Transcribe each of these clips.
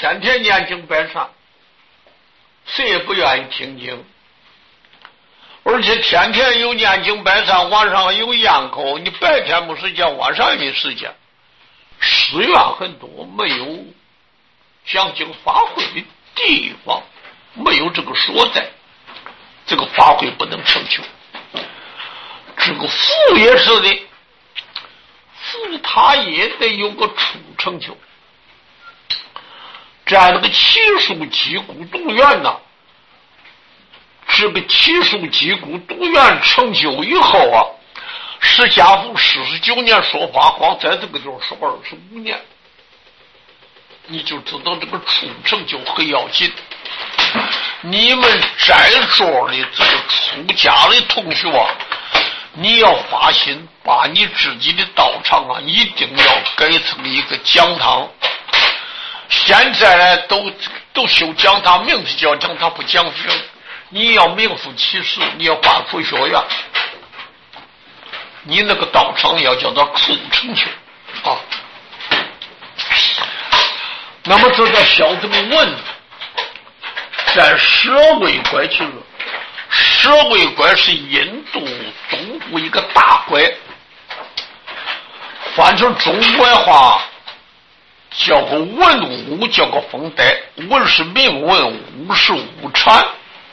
天天念经拜忏，谁也不愿意听经，而且天天有念经拜忏，晚上有烟口，你白天没时间，晚上也没时间，寺院很多，没有讲经法会的地方，没有这个所在，这个法会不能成就。这个福也是的，福他也得有个处成就。在那个奇数击鼓动员呢，这个奇数击鼓动员成就以后啊，释迦佛49年说法光在这个地方说25年，你就知道这个处成就很要紧。你们在座的这个出家的同学啊，你要发心把你自己的道场啊一定要改成一个讲堂。现在呢都修讲堂，名字叫讲堂不讲学，你要名副其实，你要办佛学院，你那个道场要叫做处成就啊。那么这在小这个问在舍卫拐去了，舍卫拐是印度中部一个大拐，翻成中国话叫个文武，叫个封代，文是明文，武是武禅。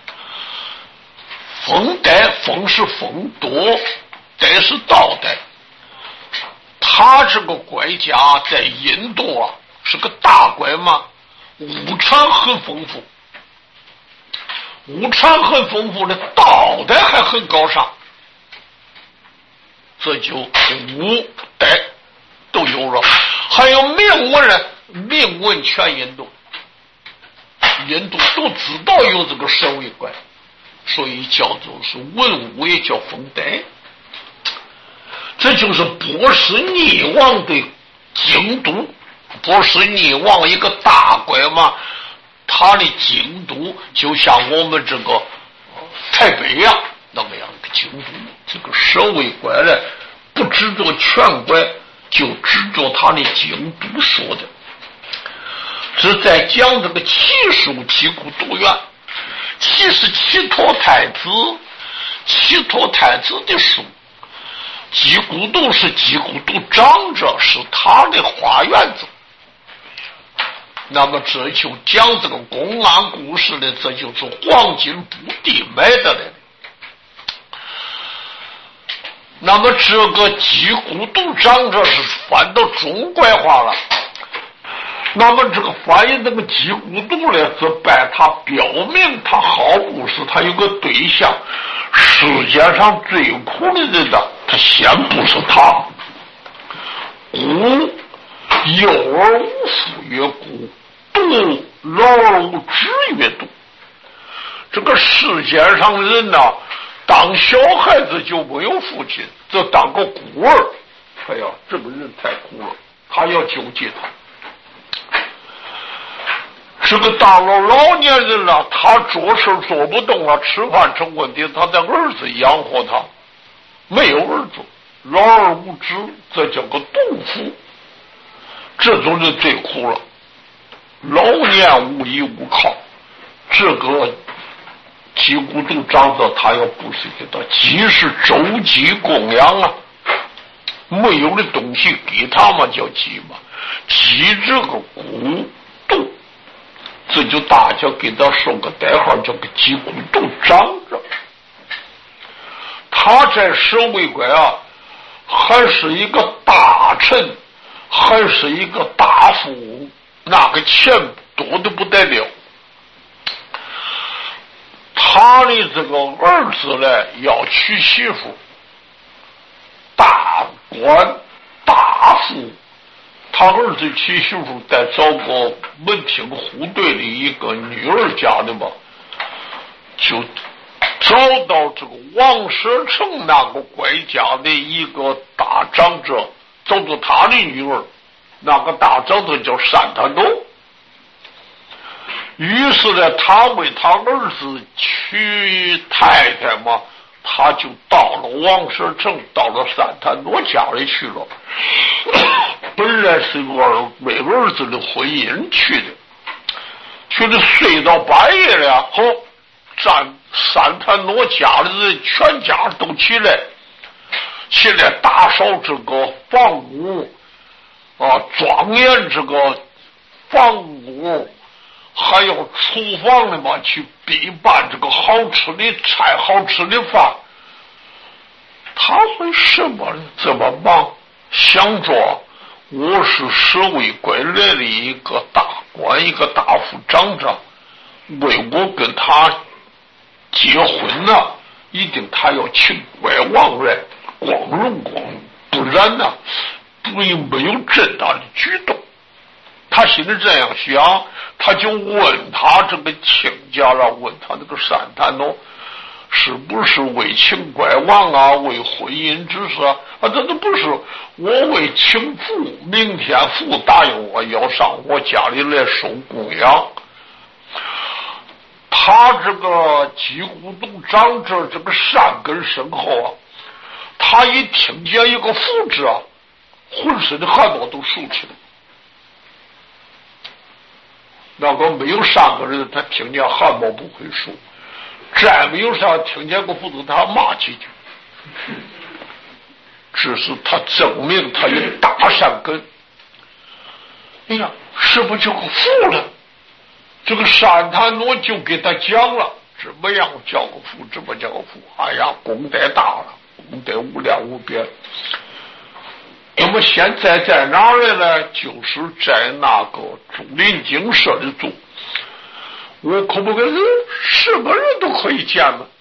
封代，封是封多，代是道代。他这个拐家在印度啊是个大拐嘛，武禅很丰富，武禅很丰富的，道代还很高尚，这就武代都有了。还有明文呢，明文全印度都知道有这个舍卫拐，所以叫做是文武，也叫封代。这就是波斯匿王的京都，波斯匿王一个大拐嘛，他的京都就像我们这个台北呀那么样的京都。这个舍卫拐呢，不执着全拐，就执着他的经都说的。这在讲这个奇数击鼓动员，奇是齐陀太子，齐陀太子的书，击鼓动是击鼓动长者，是他的花园子。那么这就讲这个公安故事的，这就是黄金布地买的来的。那么这个击鼓动长者是翻到中国话了。那么这个翻译这个击鼓动呢，是拜他表明他好故事，他有个对象。世界上最苦的人呢，他先不是他。孤幼而无父曰孤，独老而无知曰独。这个世界上的人呢，当小孩子就没有父亲，这当个孤儿，哎呀，这个人太苦了，他要救济他。这个到了老年人了，他做事做不动了，吃饭成问题，他的儿子养活他，没有儿子，老而无知，这叫个独妇。这种人最苦了，老年无依无靠。这个击鼓动长者，他要不是给他，即是周济供养啊，没有的东西给他嘛，叫击嘛，击这个鼓动，这就大家给他说个代号，叫个击鼓动长者。他在舍卫拐啊，还是一个大臣，还是一个大富翁，那个钱多的不得了。他的这个儿子呢，要娶媳妇，大官大富，他儿子娶媳妇得找个门庭户对的一个女儿家的吧，就找到这个王舍城那个怪家的一个大长者，找到他的女儿，那个大长者叫单他斗。于是呢，他为他儿子娶太太嘛，他就到了王舍城，到了单他斗家里去了。本来是为儿子的婚姻去的， 觉得睡到半夜了，好，三坛挪家的人全家都起来打扫这个房屋啊，庄严这个房屋，还有厨房的嘛，去备办这个好吃的菜、好吃的饭。他会什么这么忙？想着我是社会归来的一个大官，一个大夫长者，为我跟他结婚呢，一定他要请国王来光荣光荣，不然呢，不应没有正当的举动。他心里这样想，他就问他这个亲家了，问他那个山坛喏，是不是为请国王啊，为婚姻之事啊？这都不是，我为请父，明天父答应我要上我家里来收供养。他这个几乎都长着这个善根深厚啊，他一听见一个父字啊，浑身的汗毛都竖起来。那个没有善根的人，他听见汗毛不会竖；再没有啥听见个父字，他骂几句。只是他证明他有大善根。哎呀，是不是就个父了？这个山坛诺就给他讲了，怎么样叫个父，怎么叫个父。哎呀，功德大了，功德无量无边。那么现在在哪儿来呢？就是在那个竹林精舍里住。我可不可以什么人都可以见吗？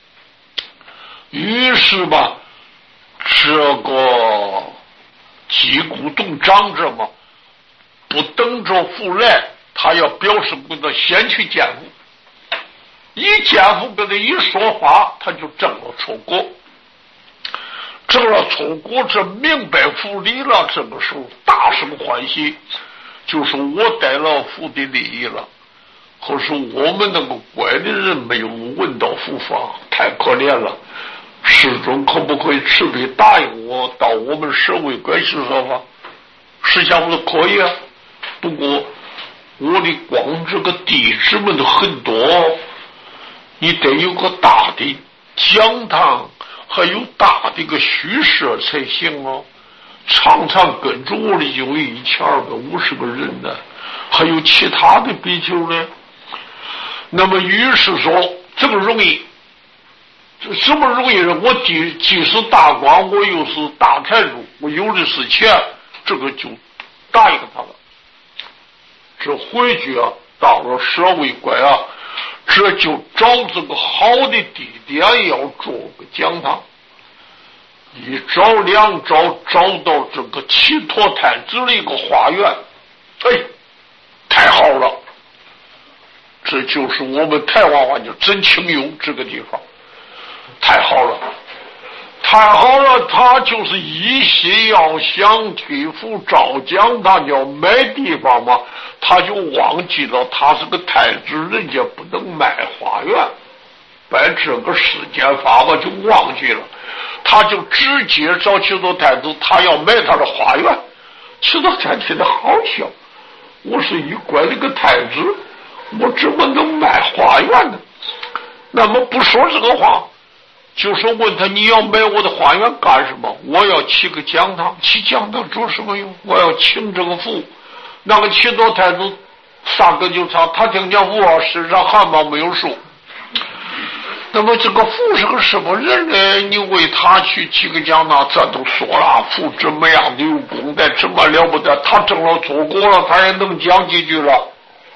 于是吧，这个济古洞长者嘛，不等着父来，他要表示跟他先去见父。一见父跟他一说话，他就证了出国。证了出国，这明白父理了，这个时候大生欢喜，就是我得了父的利益了。可是我们那个乖的人没有闻到父法，太可怜了。世尊可不可以慈悲答应我到我们社会关系说法？实际上我说可以啊，不过我的光这个弟子们都很多，你得有个大的讲堂，还有大的个虚设才行哦。常常跟着我的就有1250个人呢，还有其他的比丘呢。那么于是说这么容易，什么容易呢？我既是大官，我又是大财主，我有的是钱，这个就答应他了。这回去啊，到了社会关啊，这就找这个好的地点，要做个讲堂。一找两找，找到这个七陀太子的一个花园，哎，太好了！这就是我们台湾话叫真清幽这个地方，太好了，太好了！他就是一心要想替父照讲，他要买地方嘛，他就忘记了他是个太子，人家不能卖花园，把这个世间法嘛就忘记了。他就直接找七陀太子，他要买他的花园。七陀太子的好笑，我是一乖的个太子，我怎么能卖花园呢？那么不说这个话，就说问他你要买我的花园干什么？我要起个讲堂，起讲堂做什么用？我要请这个父。那个七陀太子三个就唱，他听见父啊，身上汗毛没有竖。那么这个父是个什么人呢？你为他去起个讲堂，这都说了，父怎么样的有功德，怎么了不得？他挣了出国了，他也能讲几句了。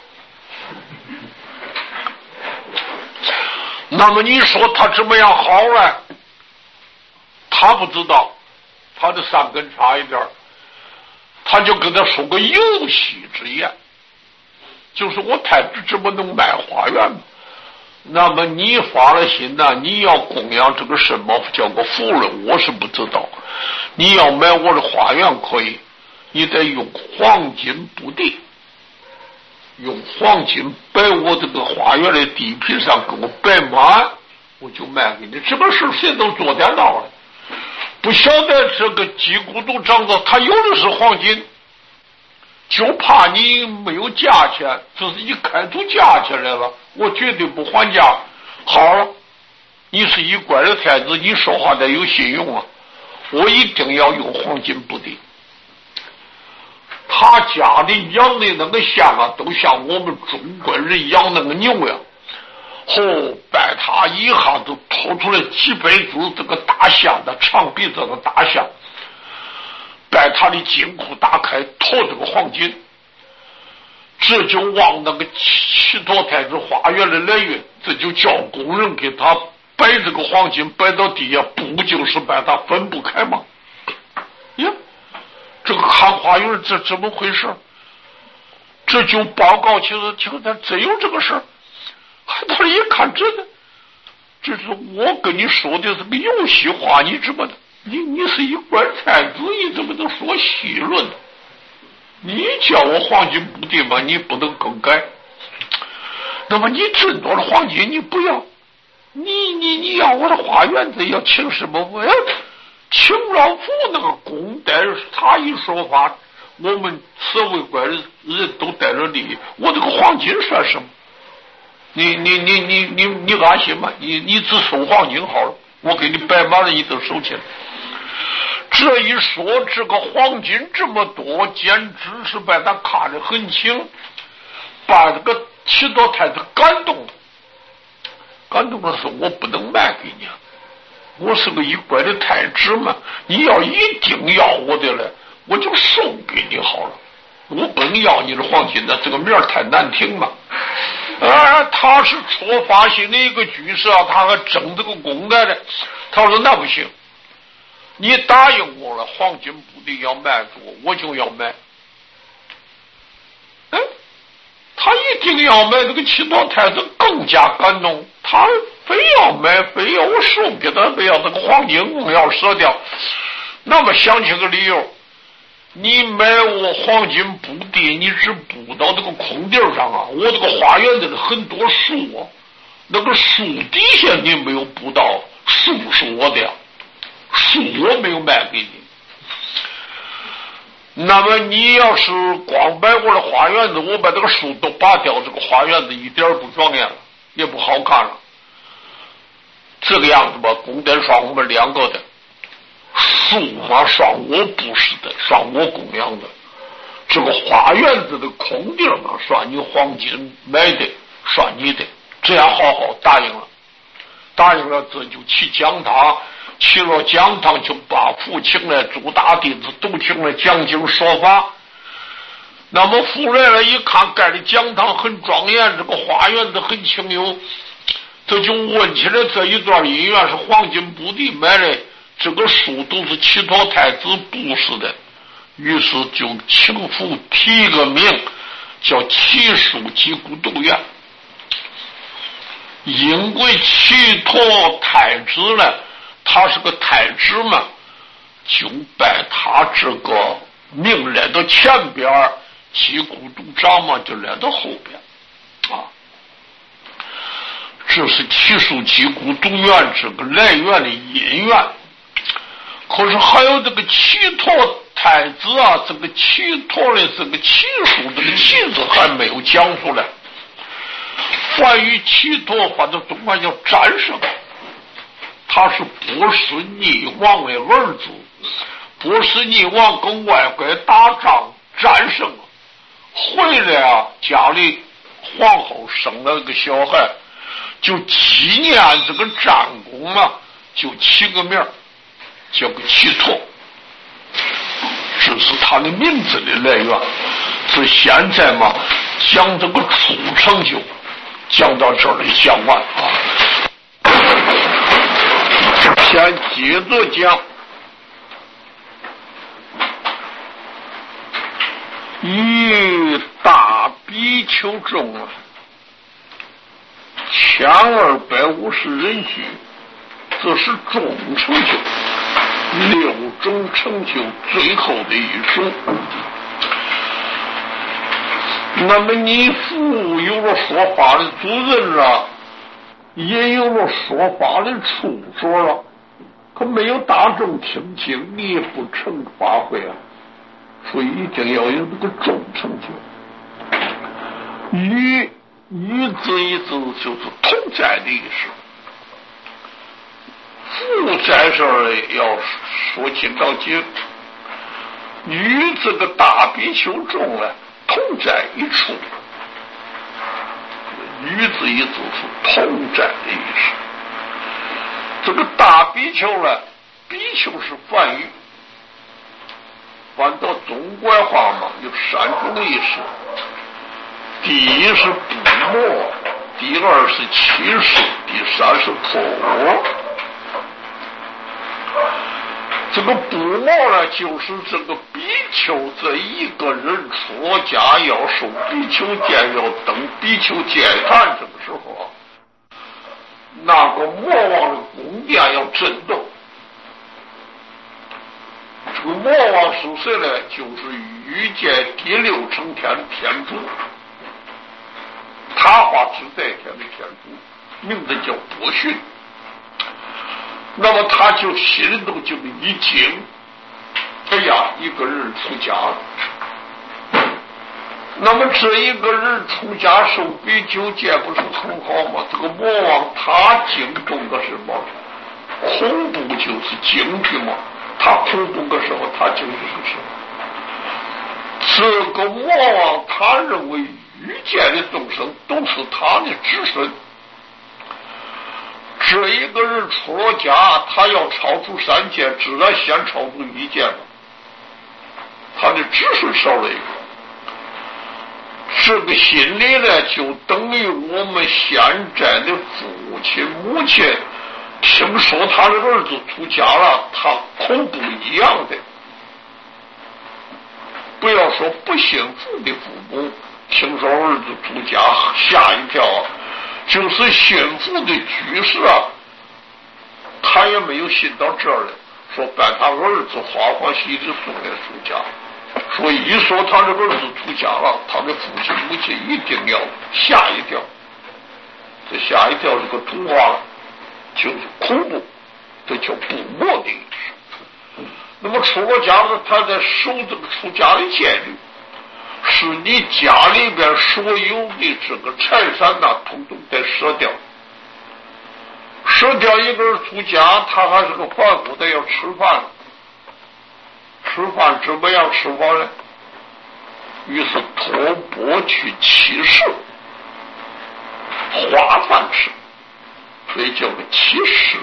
那么你说他怎么样好呢？他不知道，他的三根差一点，他就跟他说个游戏之言，就是我太子怎么能卖花园呢？那么你发了心呢，你要供养这个什么叫个夫人，我是不知道。你要买我的花园可以，你得用黄金布地，用黄金摆我这个花园的地皮上给我摆满，我就卖给你。这个事谁都做得到了。不晓得这个济古都长子他有的是黄金， 就怕你没有价钱，这是一开出价钱来了，我绝对不还价。好了，你是一乖的太子，你说话得有信用啊，我一定要用黄金布地。他家里养的那个象啊，都像我们中国人养那个牛呀。拜他一下就拖出来几百只这个大象的长鼻子的大象，拜他的金库打开，拖这个黄金，这就往那个齐陀太子花园里来运，这就叫工人给他摆这个黄金，摆到地下，不就是把它分不开吗？呀，这个看花园这怎么回事？这就报告去了，听他真有这个事儿。他一看，真的，这是我跟你说的是个游戏话，你知道的。你是一官太子，你怎么能说戏论？你叫我黄金不地嘛，你不能更改。那么你挣多少黄金你不要，你要我的花园子要请什么？我要请老夫那个公带，他一说话，我们此为官人都带着利益，我这个黄金算什么？你安心吧，你只收黄金好了，我给你摆满了，你都收钱。这一说，这个黄金这么多，简直是把他看得很清，把这个齐陀太子感动了。感动的是我不能卖给你，我是个一乖的太子嘛，你要一定要我的了，我就送给你好了。我不能要你的黄金的，这个名太难听嘛。他是戳发型的一个居士啊，他还争这个公带的。他说那不行，你答应我了，黄金不地要卖给我就要卖。他一定要买，这个齐陀太子更加感动，他非要买，非要我送给他，非要这个黄金更要舍掉。那么想起个理由，你买我黄金布地，你只布到这个空地上啊，我这个花园里很多树啊，那个树底下你没有布到，树是我的呀，树我没有卖给你。那么你要是光摆我的花园子，我把这个树都拔掉，这个花园子一点不庄严了，也不好看了。这个样子吧，宫殿算我们两个的，树嘛算我布施的，算我供养的。这个花园子的空地嘛，算你黄金买的，算你的。这样好好答应了，答应了，这就去讲堂。去了讲堂，就把父请来，诸大弟子都请来讲经说法。那么父来了一看，盖的讲堂很庄严，这个花园子很清幽，这就问起来这一段姻缘是黄金布地买的，这个树都是齐陀太子布施的，于是就请父提个名叫齐树及古斗院。因为齐陀太子呢，他是个太子嘛，就拜他这个命来到前边，齐古督长嘛就来到后边啊。这是齐树齐古督院这个来源的因缘。可是还有这个齐陀太子啊，这个齐陀的这个齐树这个齐字还没有讲出来。关于齐陀，或者中国叫战胜，他是波斯匿王的儿子。波斯匿王跟外国打仗战胜了，回来啊，家里皇后生了个小孩，就纪念这个战功嘛，就起个名叫个齐陀，这是他的名字的来源。是现在嘛，讲这个出成就讲到这里讲完啊，先接着讲。于大比丘众啊，1250人许，这是众成就，6种成就最后的一种。那么你父有了说法的主人了，也有了说法的处所了，可没有大众听经，你也不成发挥啊。 所以一定要有这个忠诚性。愚字一字就是通债的意思。负债事儿要说尽到尽。愚这个大比丘众呢，通债一处。愚字一字是通债的意思。这个大比丘呢，比丘是梵语，翻到中国话嘛，有三种意思。第一是不没，第二是启示，第三是破我。这个不没呢，就是这个比丘这一个人出家要受比丘戒，要登比丘戒坛，这个时候那个魔王的宫殿要震动。这个魔王是谁呢？就是欲界第六层天主，他化自在天的天主，名字叫波旬。那么他就心中就一惊，哎呀，一个人出家了。那么这一个人出家受比丘戒不是很好吗？这个魔王他惊动的什么？恐怖就是惊惧嘛。他恐怖的时候，他惊惧是什么？这个魔王他认为欲界的众生都是他的子孙。这一个人出了家，他要超出三界，自然先超出一界了。他的子孙少了一个，这个心里呢，就等于我们现在的父亲母亲听说他的儿子出家了，他恐怖一样的。不要说不幸福的父母听说儿子出家吓一跳，就是幸福的居士啊，他也没有信到这儿来，说把他儿子欢欢喜喜送来出家。所以一说他的儿子出家了，他的父亲母亲一定要吓一跳。这吓一跳这个图画就是恐怖，这叫不没的意思。那么出了家呢，他在守这个出家的戒律，是你家里边所有的这个财产呐，统统得舍掉。舍掉一个人出家，他还是个凡夫，得要吃饭。吃饭怎么样吃法呢？于是托钵去乞食，花饭吃，所以叫个乞食。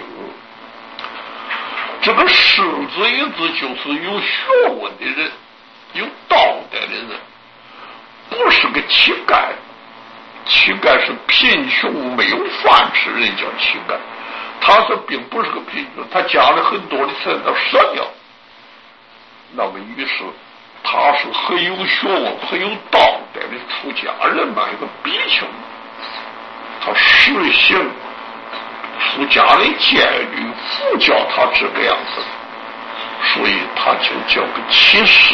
这个士字一字就是有学问的人，有道德的人，不是个乞丐。乞丐是贫穷没有饭吃人叫乞丐，他是并不是个贫穷，他家里很多的钱都舍掉。那么于是他是很有学问很有道德的出家人嘛，一个比丘，他实行出家的戒律，佛教他这个样子，所以他就叫个乞食。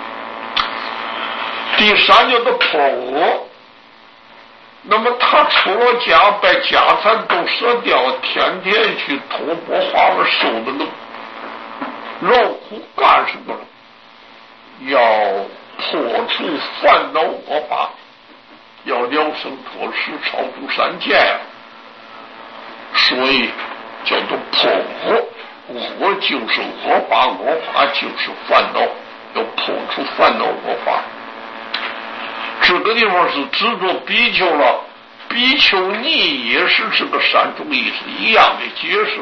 第三叫做破我。那么他出了家，把家产都舍掉，天天去托钵花了受那个劳苦干什么？要破除烦恼恶法，要了生脱死，超出三界，所以叫做破恶。恶就是恶法，恶法就是烦恼，要破除烦恼恶法。这个地方是执着比丘了，比丘尼也是这个三种意思一样的解释。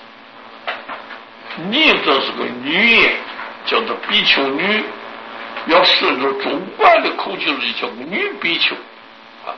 尼这是个女也，叫做比丘女，要顺着中国的口就是叫女比丘啊。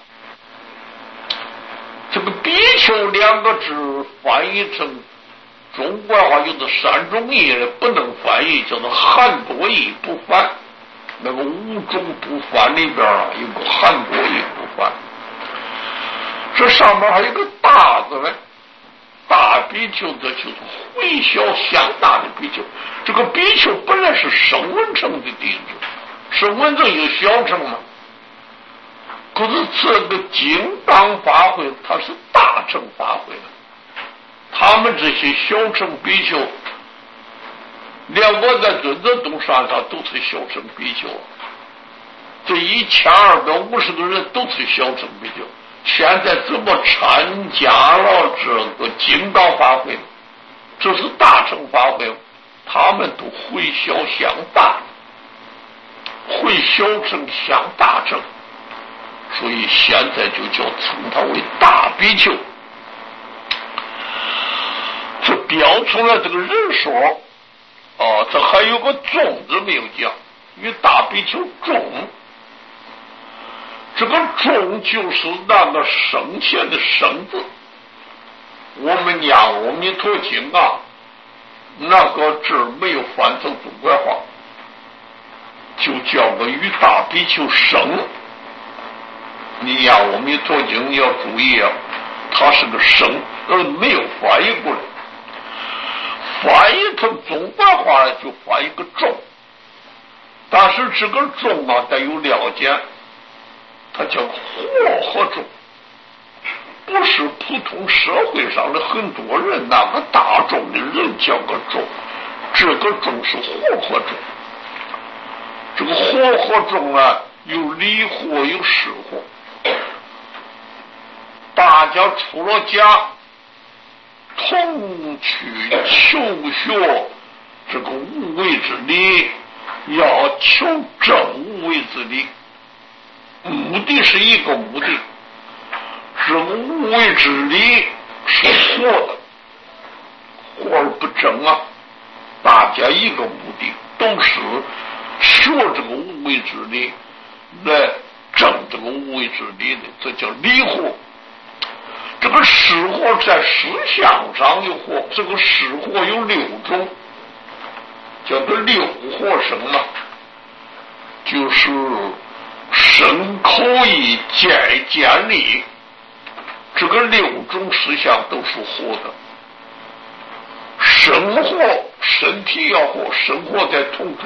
这个比丘两个字翻译成中国话有的三种义不能翻译，叫做汉多义不翻。那个五种不翻里边有个汉多义不翻，这上面还有个大字呢，大比丘这就是回小相大的比丘。这个比丘本来是声闻乘的弟子，声闻乘有小乘嘛，可是这个金刚法会它是大乘法会的，他们这些小乘比丘连我在尊德洞山上都是小乘比丘，这1250个人都是小乘比丘。现在怎么参加了这个金刚法会？这是大乘法会，他们都回小向大，回小乘向大乘，所以现在就叫称他为大比丘。这标出来这个人数这还有个众字没有讲，与大比丘众，这个众就是那个圣贤的圣字。我们念阿弥陀经那个字没有翻成中国话，就叫个与大比丘生。你念阿弥陀经你要注意它是个生，没有翻译过来。翻译成中国话就翻译个众，但是这个众得有了解，它叫和合众，不是普通社会上的很多人那个大众的人叫个众，这个众是和合众。这个和合众有离合有实合，大家出了家同去求学这个无为之理，要求证无为之理，目的是一个目的，这个无为之理是活的，活而不争大家一个目的都是学这个无为之理来证这个无为之理的，这叫离合。这个实惑在实相上有惑，这个实惑有6种，叫做6惑生就是身口意见力，这个6种实相都是惑的。生活身体要活，生活在同处，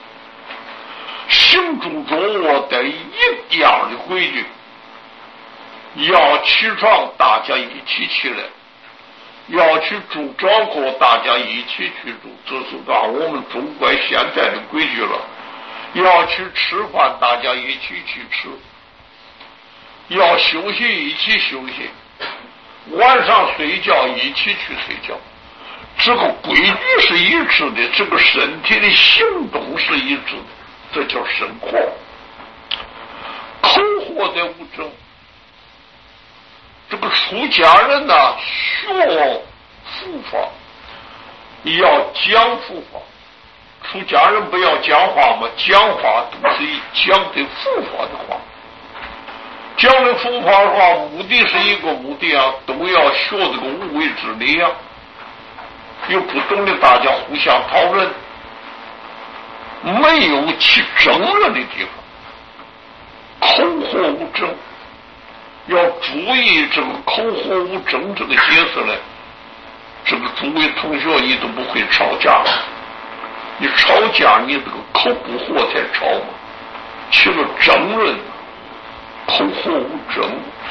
行住坐卧得一样的规矩。要起床大家一起起来，要去住着火大家一起去住，这是按我们中国现在的规矩了。要去吃饭大家一起去吃，要休息一起休息，晚上睡觉一起去睡觉，这个规矩是一致的，这个身体的行动是一致的，这叫生活。口活的无争，这个出家人学佛法要讲佛法，出家人不要讲话嘛，讲话都是讲的佛法的话，讲的佛法的话目的是一个目的都要学这个无为之理有不懂的大家互相讨论，没有去争论的地方，口和无争。要注意这个口和无争这个解释呢，这个诸位同学你都不会吵架，你吵架你这个口不和才吵嘛，起了争论，口和无争。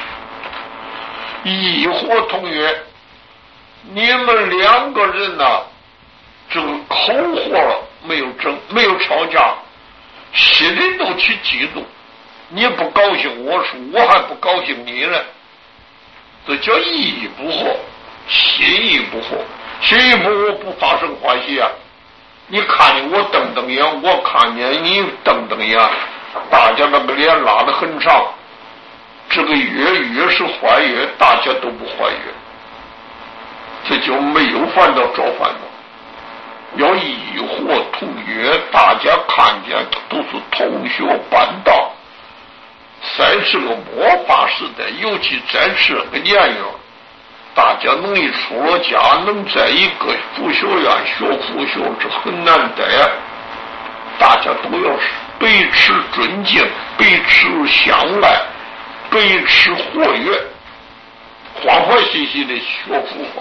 异和同源，你们2个人这个口和了没有争，没有吵架，心里都去嫉妒，你不高兴我输，我还不高兴你呢，这叫意不和，心意不和，心意不和不发生欢喜你看见我瞪瞪眼，我看见你瞪瞪眼，大家那个脸拉得很长，这个越是欢悦，大家都不欢悦，这就没有烦恼找烦恼。要异和同源，大家看见都是同学班道。在这个末法时代，尤其在这个年月，大家能一出了家，能在一个佛学院学佛学，这很难得。大家都要彼此尊敬，彼此相爱，彼此活跃，欢欢喜喜的学佛法。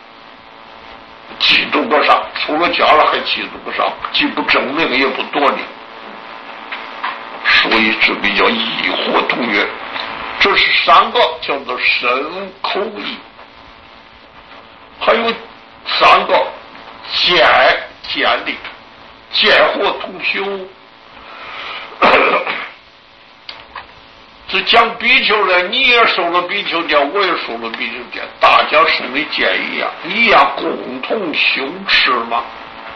嫉妒个啥？出了家了还嫉妒个啥？既不争名也不夺利。所以这个叫异和同源，这是3个叫做身口意，还有3个见力。 见火同修。这讲比丘呢，你也收了比丘戒，我也收了比丘戒，大家收的戒一样，共同修持嘛。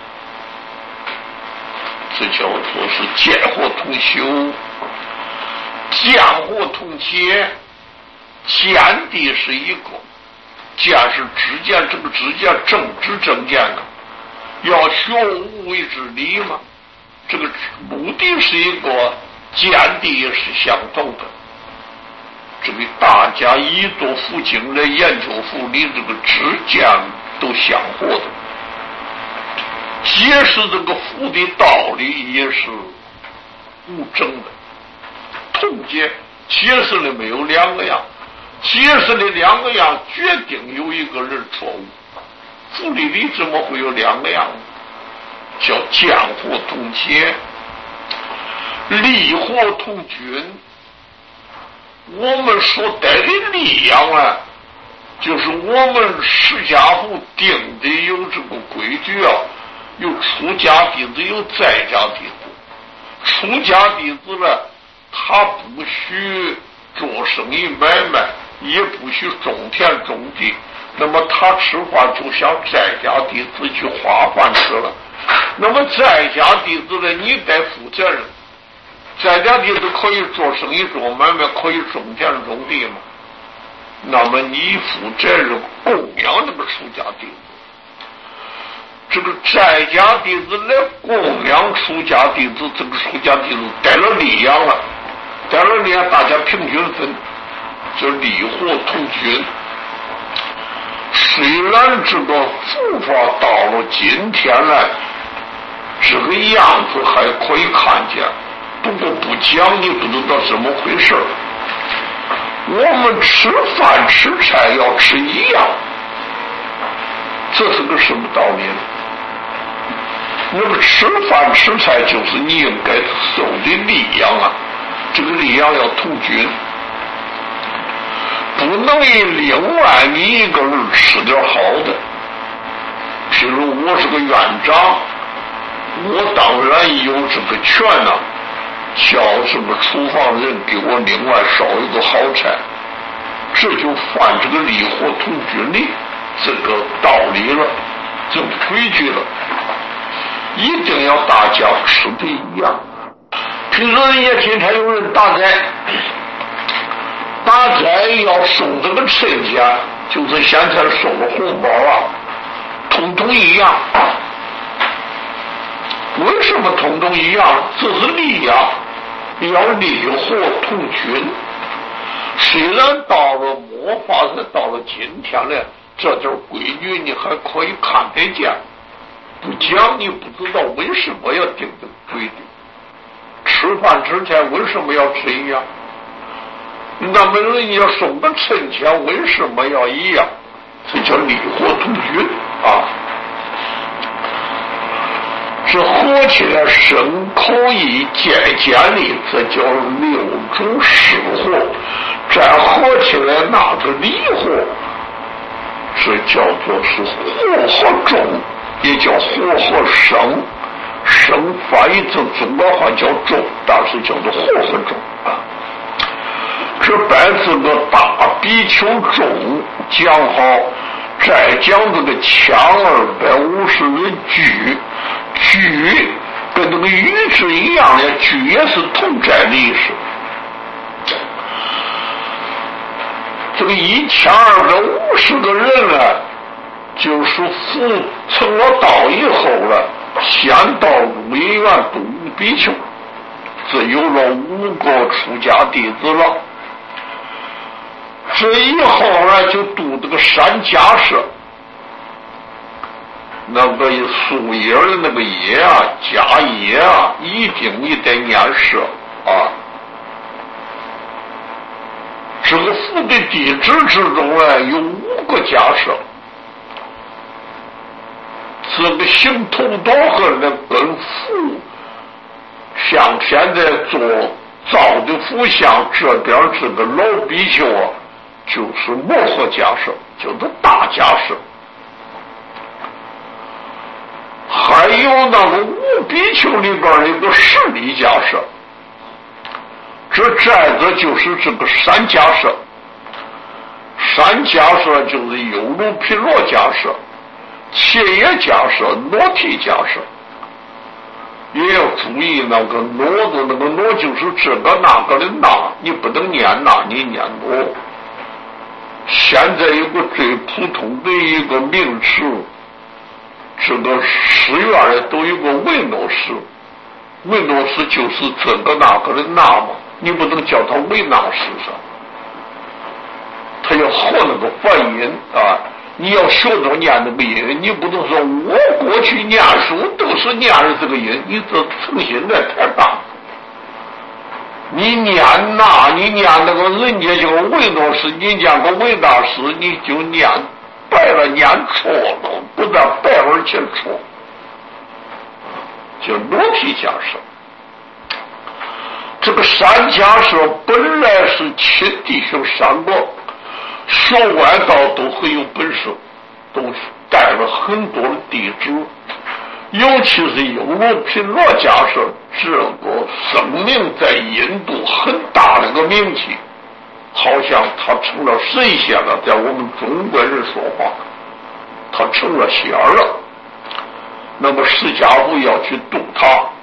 这叫做是见火同修，见火同戒。见地是一个，见是知见，这个知见正知正见呢，要学无为之理嘛。这个目的是一个，见地也是相同的。这个大家一读佛经来研究佛理，这个知见都相互的。解释这个佛的道理也是无争的，同解解释的没有两个样，解释的两个样决定有一个人错误。佛理里怎么会有两个样呢？叫见火同解，利火同均。我们所带的力量啊，就是我们释迦佛定的有这个规矩啊，有出家弟子，有在家弟子。出家弟子呢，他不许做生意买卖，也不许种田种地，那么他吃饭就像在家弟子去花饭吃了。那么在家弟子呢，你得负责任。在家弟子可以做生意做买卖，可以种田种地嘛，那么你负责任供养那个出家弟子。这个在家弟子来供养出家弟子，这个出家弟子带了力量了，带了力量大家平均分，就利火同均。虽然这个佛法到了今天来这个样子还可以看见，不过不讲你不知道怎么回事。我们吃饭吃菜要吃一样，这是个什么道理呢？那么吃饭吃菜就是你应该受的力量啊，这个力量要同均，不能以另外你一个人吃点好的。譬如我是个院长，我当然有这个权啊，叫什么厨房人给我另外烧一个好菜，这就犯这个利火同均的这个道理了，这个规矩了。一定要大家吃的一样。譬如人家今天有人打斋，打斋要送这个衬钱，就是现在送的红包啊，统统一样。为什么统统一样？这是力量，要利火同均。虽然到了末法时，到了今天呢，这点规矩你还可以看得见，不讲你不知道为什么要定这个规矩。吃饭之前为什么要吃一样？那么人家送的趁钱为什么要一样？这叫利火同均啊！这合起来身口意见见力，这叫六种实火；再合起来那个离火，这叫做是火和重，也叫火和生。生翻译成中国话叫重，但是叫做火和重啊。这摆这个大比丘众讲好，再讲这个强250人举跟那个鱼字一样的，举也是同寨的意思。这个1250个人呢，就是佛成了道以后了，先到鹿野苑度比丘，这有了5个出家弟子了。这以后呢，就度这个山迦舍，那个树叶的那个叶啊，迦叶啊，一定你得念舍啊。这个佛的弟子之中呢，有5个迦舍。这个行头道和那跟佛像现在做造的佛像，这边这个老比丘啊，就是摩诃迦舍，就是大迦舍。还有有那个五比丘里边的一个势力假设，这寨子就是这个三假设，三假设就是优卢毗罗假设、切耶假设、罗提假设。也要注意那个挪的那个挪就是这个那个的那，你不能念那，你念挪。现在有个最普通的一个名词，这个寺院里都有个维诺斯，维诺斯就是这个那个的那嘛，你不能叫他维纳斯上，他要和那个发音啊。你要学着念那个音，你不能说我过去念书都是念的这个音，你这诚信那太大。你念那，你念那个人家叫维诺斯，你念个维纳斯，你就念白了，念错了，不但白而且错，叫裸体假设。这个三假设本来是亲弟兄三个。学外道都很有本事，都带了很多的弟子，尤其是优卢毗罗假设，这个声名在印度很大的个名气，好像他成了神仙了，在我们中国人说话，他成了仙了。那么释迦佛要去度他，